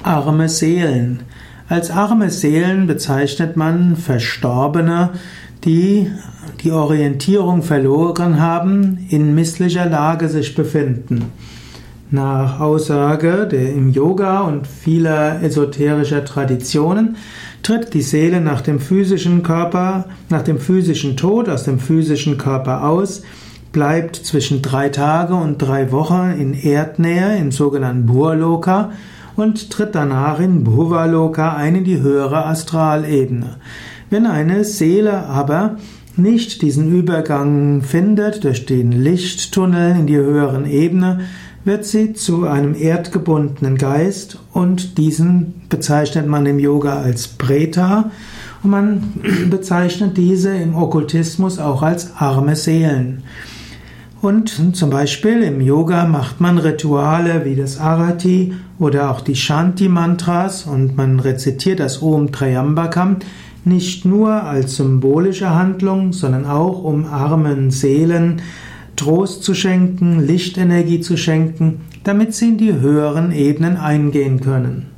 Arme Seelen. Als arme Seelen bezeichnet man Verstorbene, die die Orientierung verloren haben, in misslicher Lage sich befinden. Nach Aussage im Yoga und vieler esoterischer Traditionen tritt die Seele nach dem physischen Tod aus dem physischen Körper aus, bleibt zwischen 3 Tage und 3 Wochen in Erdnähe, im sogenannten Bhurloka, und tritt danach in Bhuvaloka ein, in die höhere Astralebene. Wenn eine Seele aber nicht diesen Übergang findet durch den Lichttunnel in die höheren Ebene, wird sie zu einem erdgebundenen Geist, und diesen bezeichnet man im Yoga als Preta, und man bezeichnet diese im Okkultismus auch als arme Seelen. Und zum Beispiel im Yoga macht man Rituale wie das Arati oder auch die Shanti-Mantras, und man rezitiert das Om Trayambakam nicht nur als symbolische Handlung, sondern auch um armen Seelen Trost zu schenken, Lichtenergie zu schenken, damit sie in die höheren Ebenen eingehen können.